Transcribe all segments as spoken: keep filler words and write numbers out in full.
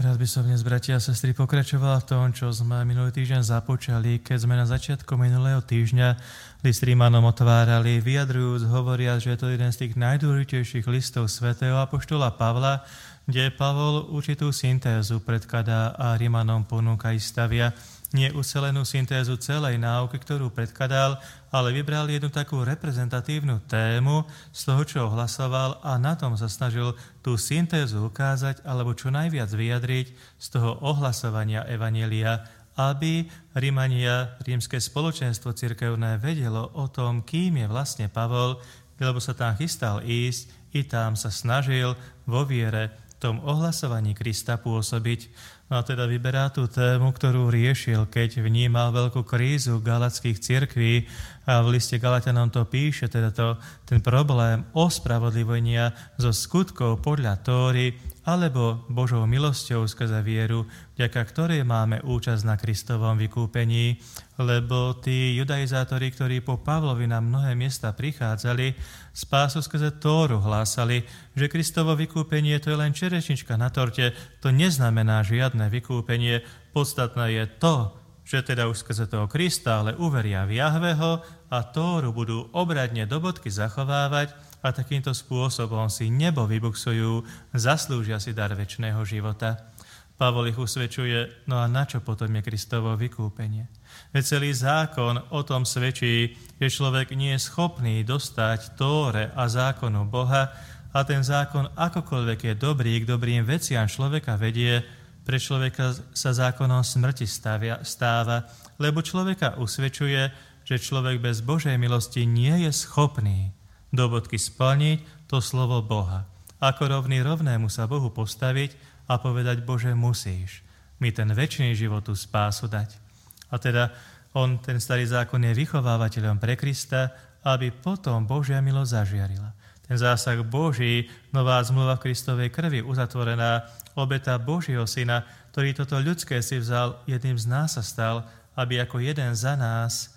Rád by som dnes, bratia a sestry, pokračoval v tom, čo sme minulý týždeň započali, keď sme na začiatku minulého týždňa list Rímanom otvárali, vyjadrujúc, hovoriac, že je to jeden z tých najdôležitejších listov svätého apoštola Pavla, kde Pavol určitú syntézu predkladá a Rímanom ponúka i stavia nie ucelenú syntézu celej náuky, ktorú predkladal, ale vybral jednu takú reprezentatívnu tému z toho, čo ohlasoval a na tom sa snažil tú syntézu ukázať alebo čo najviac vyjadriť z toho ohlasovania evanjelia, aby Rímania, rímske spoločenstvo cirkevné vedelo o tom, kým je vlastne Pavol, lebo sa tam chystal ísť, i tam sa snažil vo viere v tom ohlasovaní Krista pôsobiť. No a teda vyberá tú tému, ktorú riešil, keď vnímal veľkú krízu galackých cirkví a v liste Galatianom to píše, teda to, ten problém ospravodlivenia zo skutkov podľa Tóry alebo Božou milosťou skrze vieru, vďaka ktorej máme účasť na Kristovom vykúpení, lebo tí judaizátori, ktorí po Pavlovi na mnohé miesta prichádzali, spásu skrze Tóru hlásali, že Kristovo vykúpenie to je len čerešnička na torte, to neznamená žiadne vykúpenie. Podstatné je to, že teda už skrze toho Krista, ale uveria v Jahveho a Tóru budú obradne do bodky zachovávať a takýmto spôsobom si nebo vybuksujú, zaslúžia si dar večného života. Pavol ich usvedčuje, no a na čo potom je Kristovo vykúpenie? Veď celý zákon o tom svedčí, že človek nie je schopný dostať Tóre a zákonu Boha a ten zákon akokoľvek je dobrý, k dobrým veciam človeka vedie, pre človeka sa zákonom smrti stavia, stáva, lebo človeka usvedčuje, že človek bez Božej milosti nie je schopný do bodky splniť to slovo Boha. Ako rovný rovnému sa Bohu postaviť a povedať, Bože, musíš mi ten večný život tú spásu dať. A teda on, ten starý zákon, je vychovávateľom pre Krista, aby potom Božia milosť zažiarila. Ten zásah Boží, nová zmluva v Kristovej krvi, uzatvorená obeta Božieho Syna, ktorý toto ľudské si vzal, jedným z nás sa stal, aby ako jeden za nás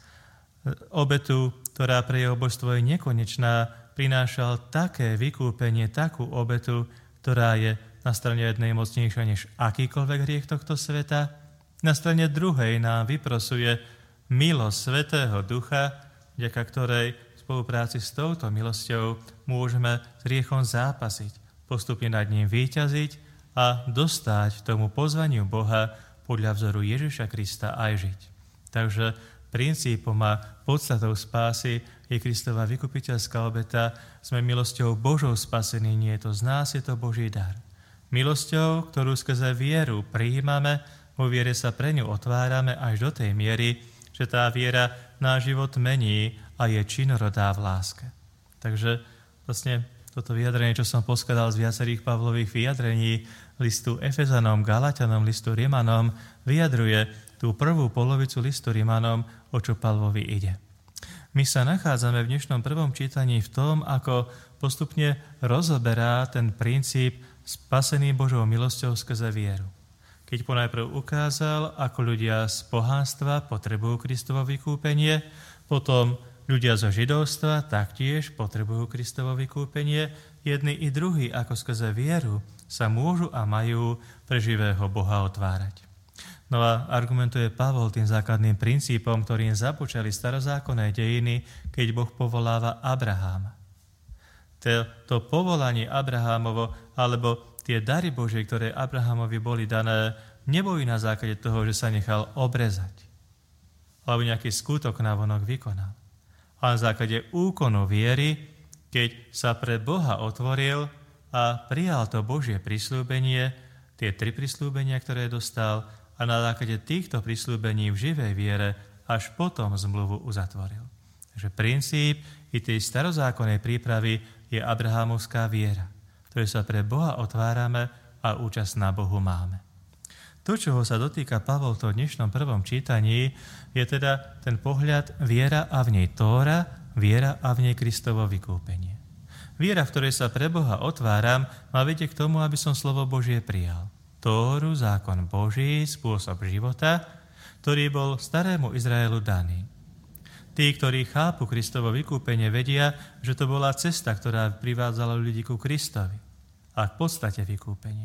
obetu, ktorá pre jeho božstvo je nekonečná, prinášal také vykúpenie, takú obetu, ktorá je na strane jednej mocnejšia než akýkoľvek hriech tohto sveta, na strane druhej nám vyprosuje milosť Svätého Ducha, vďaka ktorej v spolupráci s touto milosťou môžeme s hriechom zápasiť, postupne nad ním víťaziť a dostať tomu pozvaniu Boha podľa vzoru Ježiša Krista aj žiť. Takže princípom a podstatou spásy je Kristova vykupiteľská obeta. Sme milosťou Božou spasení, nie je to z nás, je to Boží dar. Milosťou, ktorú skrze vieru prijímame, vo viere sa pre ňu otvárame až do tej miery, že tá viera náš život mení a je činorodá v láske. Takže vlastne toto vyjadrenie, čo som poskladal z viacerých Pavlových vyjadrení, listu Efezanom, Galatianom, listu Rimanom, vyjadruje tú prvú polovicu listu Rimanom, o čo Pavlovi ide. My sa nachádzame v dnešnom prvom čítaní v tom, ako postupne rozoberá ten princíp spasený Božou milosťou skrze vieru. Keď ponajprv ukázal, ako ľudia z pohánstva potrebujú Kristovo vykúpenie, potom ľudia zo židovstva taktiež potrebujú Kristovo vykúpenie, jedni i druhí, ako skrze vieru, sa môžu a majú pre živého Boha otvárať. No a argumentuje Pavol tým základným princípom, ktorým započali starozákonné dejiny, keď Boh povoláva Abraháma. To, to povolanie Abrahámovo, alebo tie dary Božie, ktoré Abrahamovi boli dané, neboli na základe toho, že sa nechal obrezať, alebo nejaký skutok navonok vykonal. Ale na základe úkonu viery, keď sa pre Boha otvoril a prijal to Božie prisľúbenie, tie tri prisľúbenia, ktoré dostal, a na základe týchto prisľúbení v živej viere až potom zmluvu uzatvoril. Takže princíp i tej starozákonnej prípravy je Abrahámovská viera, ktoré sa pre Boha otvárame a účasť na Bohu máme. To, čoho sa dotýka Pavol v tom dnešnom prvom čítaní, je teda ten pohľad viera a v nej Tóra, viera a v nej Kristovo vykúpenie. Viera, v ktorej sa pre Boha otváram, má vedieť k tomu, aby som slovo Božie prijal. Tóru, zákon Boží, spôsob života, ktorý bol starému Izraelu daný. Tí, ktorí chápu Kristovo vykúpenie, vedia, že to bola cesta, ktorá privádzala ľudí ku Kristovi a k podstate vykúpenia.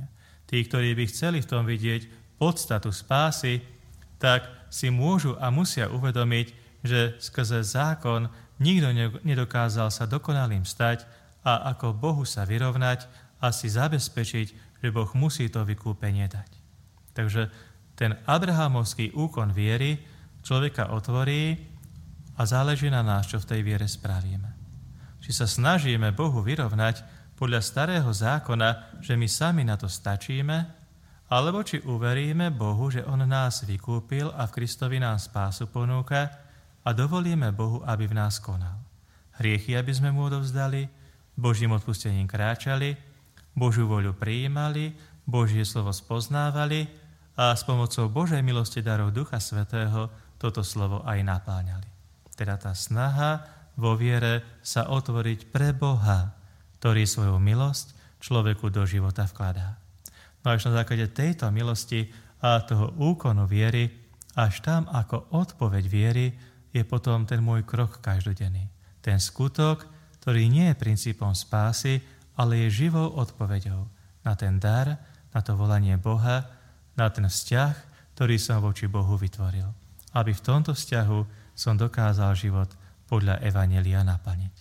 tí, ktorí by chceli v tom vidieť podstatu spásy, tak si môžu a musia uvedomiť, že skrze zákon nikto nedokázal sa dokonalým stať a ako Bohu sa vyrovnať a si zabezpečiť, že Boh musí to vykúpenie dať. Takže ten abrahamovský úkon viery človeka otvorí a záleží na nás, čo v tej viere spravíme. Či sa snažíme Bohu vyrovnať podľa starého zákona, že my sami na to stačíme, alebo či uveríme Bohu, že On nás vykúpil a v Kristovi nám spásu ponúka a dovolíme Bohu, aby v nás konal. Hriechy, aby sme mu odovzdali, Božím odpustením kráčali, Božiu voľu prijímali, Božie slovo spoznávali a s pomocou Božej milosti darov Ducha Svätého toto slovo aj napáňali. Teda tá snaha vo viere sa otvoriť pre Boha, ktorý svoju milosť človeku do života vkladá. No až na základe tejto milosti a toho úkonu viery, až tam ako odpoveď viery, je potom ten môj krok každodenný. Ten skutok, ktorý nie je princípom spásy, ale je živou odpoveďou na ten dar, na to volanie Boha, na ten vzťah, ktorý som voči Bohu vytvoril. Aby v tomto vzťahu som dokázal život podľa evanjelia naplniť.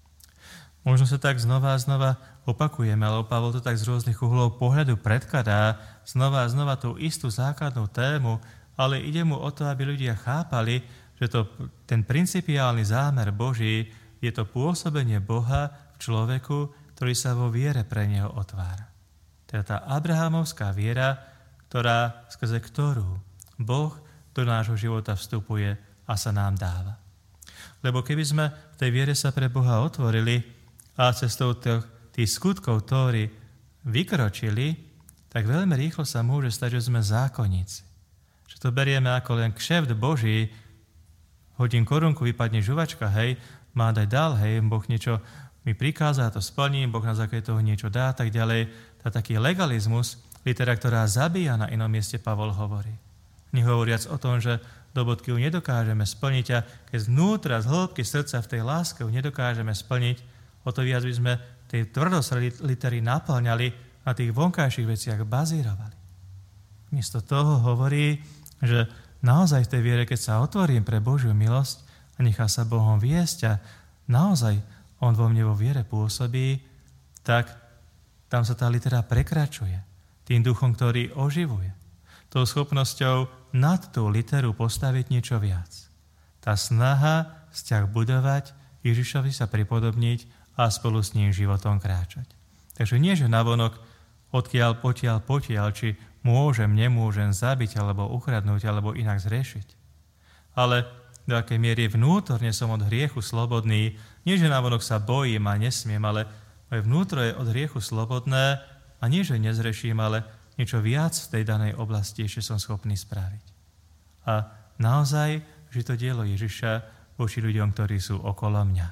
Možno sa tak znova a znova opakujeme, ale Pavol to tak z rôznych uhlov pohľadu predkladá znova a znova tú istú základnú tému, ale ide mu o to, aby ľudia chápali, že to, ten principiálny zámer Boží je to pôsobenie Boha v človeku, ktorý sa vo viere pre neho otvára. Teda tá abrahamovská viera, ktorá, skrze ktorú Boh do nášho života vstupuje a sa nám dáva. Lebo keby sme v tej viere sa pre Boha otvorili a cestou tých skutkov Tóry vykročili, tak veľmi rýchlo sa môže stať, že sme zákonníci. Že to berieme ako len kšeft Boží, hodím korunku, vypadne žuvačka, hej, má dať dál, hej, Boh niečo mi prikáza, to splním, Boh na základe toho niečo dá, tak ďalej. To je taký legalizmus, litera, ktorá zabíja, na inom mieste Pavol hovorí. Nehovoriac o tom, že do bodky ju nedokážeme splniť a keď znútra, z hĺbky srdca v tej láske ju nedokážeme splniť, o to viac by sme tej tvrdosť litery naplňali a na tých vonkajších veciach bazírovali. Miesto toho hovorí, že naozaj v tej viere, keď sa otvorím pre Božiu milosť a nechá sa Bohom viesť a naozaj On vo mne vo viere pôsobí, tak tam sa tá litera prekračuje tým duchom, ktorý oživuje. Tou schopnosťou nad tú literu postaviť niečo viac. Tá snaha vzťah budovať, Ježišovi sa pripodobniť a spolu s ním životom kráčať. Takže nie, že navonok odkiaľ, potiaľ, potiaľ, či môžem, nemôžem zabiť, alebo ukradnúť, alebo inak zrešiť. Ale do akej miery vnútorne som od hriechu slobodný, nie, že navonok sa bojím a nesmiem, ale moje vnútro je od hriechu slobodné a nie, že nezreším, ale niečo viac v tej danej oblasti ešte som schopný spraviť. A naozaj, že to dielo Ježiša voči ľuďom, ktorí sú okolo mňa.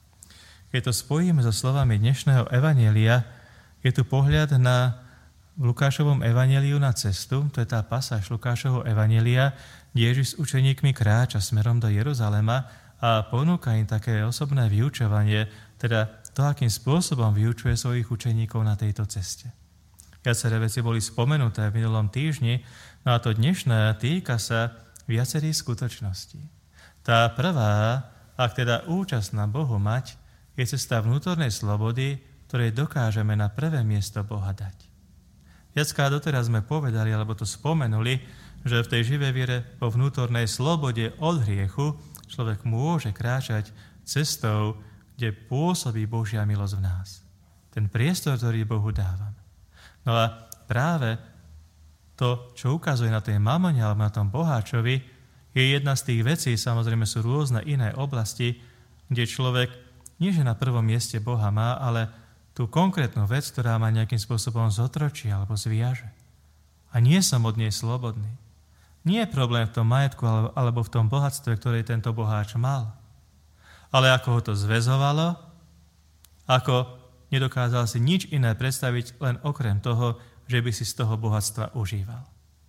Keď to spojíme so slovami dnešného evanjelia, je tu pohľad na Lukášovom evanjeliu na cestu, to je tá pasáž Lukášovho evanjelia, kde Ježiš s učeníkmi kráča smerom do Jeruzalema a ponúka im také osobné vyučovanie, teda to, akým spôsobom vyučuje svojich učeníkov na tejto ceste. Viaceré veci boli spomenuté v minulom týždni, no a to dnešné týka sa viacerých skutočností. Tá prvá, ak teda účasť na Bohu mať, je cesta vnútornej slobody, ktorej dokážeme na prvé miesto Boha dať. Viackrát doteraz sme povedali, alebo to spomenuli, že v tej živej viere po vnútornej slobode od hriechu človek môže kráčať cestou, kde pôsobí Božia milosť v nás. Ten priestor, ktorý Bohu dávam. No a práve to, čo ukazuje na tej mamone alebo na tom boháčovi, je jedna z tých vecí, samozrejme sú rôzne iné oblasti, kde človek nie že na prvom mieste Boha má, ale tú konkrétnu vec, ktorá ma nejakým spôsobom zotročí alebo zviaže. A nie som od nej slobodný. Nie je problém v tom majetku alebo v tom bohatstve, ktoré tento boháč mal. Ale ako ho to zväzovalo, ako nedokázal si nič iné predstaviť, len okrem toho, že by si z toho bohatstva užíval.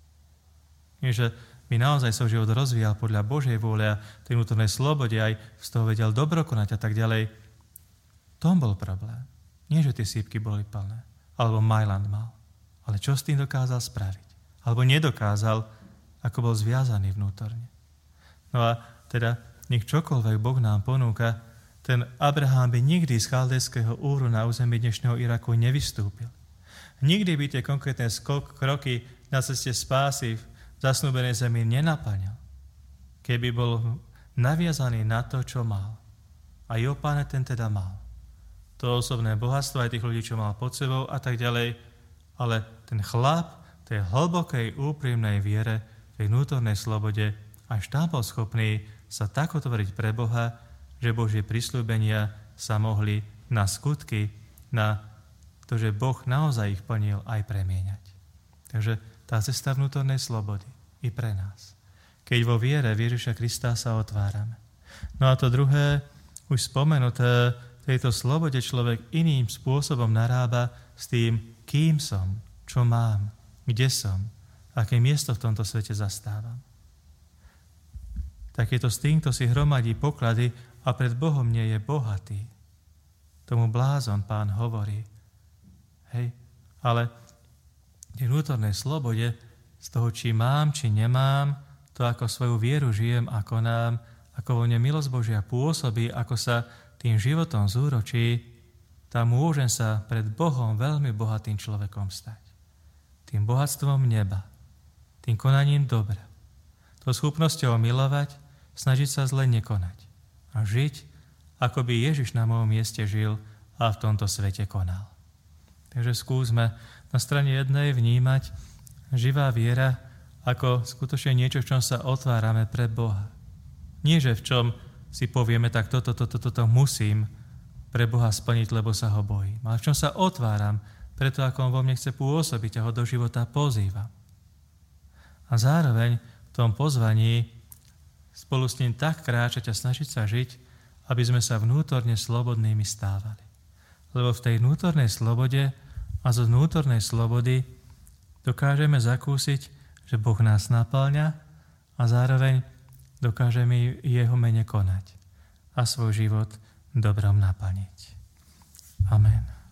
Nie, že by naozaj svoj život rozvíjal podľa Božej vôle a tej vnútornej slobode, aj z toho vedel dobro konať a tak ďalej. Tom bol problém. Nie, že tie sípky boli plné, alebo Majland mal. Ale Ale čo s tým dokázal spraviť? Alebo nedokázal, ako bol zviazaný vnútorne. No a teda, nech čokoľvek Boh nám ponúka, ten Abraham by nikdy z chaldejského Úru na území dnešného Iraku nevystúpil. Nikdy by tie konkrétne skok, kroky na ceste spásy v zasnúbenej zemi nenaplňal, keby bol naviazaný na to, čo mal. A jeho Páne ten teda mal. To osobné bohatstvo, aj tých ľudí, čo mal pod sebou a tak ďalej, ale ten chlap tej hlbokej, úprimnej viere, tej vnútornej slobode, až tam bol schopný sa tak otvoriť pre Boha, že Božie prisľúbenia sa mohli na skutky, na to, že Boh naozaj ich plnil, aj premieňať. Takže tá cesta vnútornej slobody i pre nás. Keď vo viere Ježiša Krista sa otvárame. No a to druhé, už spomenuté, tejto slobode človek iným spôsobom narába s tým, kým som, čo mám, kde som, aké miesto v tomto svete zastávam. Tak je to s tým, kto si hromadí poklady a pred Bohom nie je bohatý. Tomu blázon Pán hovorí. Hej, ale v vnútornej slobode z toho, či mám, či nemám, to, ako svoju vieru žijem a konám, ako vo mne milosť Božia pôsobí, ako sa tým životom zúročí, tam môžem sa pred Bohom veľmi bohatým človekom stať. Tým bohatstvom neba, tým konaním dobra, to schopnosťou milovať, snažiť sa zle nekonať a žiť, ako by Ježiš na mojom mieste žil a v tomto svete konal. Takže skúsme na strane jednej vnímať živá viera ako skutočne niečo, v čom sa otvárame pre Boha. Nie, že v čom si povieme, tak toto, toto, toto musím pre Boha splniť, lebo sa ho bojím. Ale v čom sa otváram, preto ako on vo mne chce pôsobiť a ho do života pozýva. A zároveň v tom pozvaní spolu s ním tak kráčať a snažiť sa žiť, aby sme sa vnútorne slobodnými stávali. Lebo v tej vnútornej slobode a zo vnútornej slobody dokážeme zakúsiť, že Boh nás naplňa a zároveň dokážeme jeho mene konať a svoj život dobrom naplniť. Amen.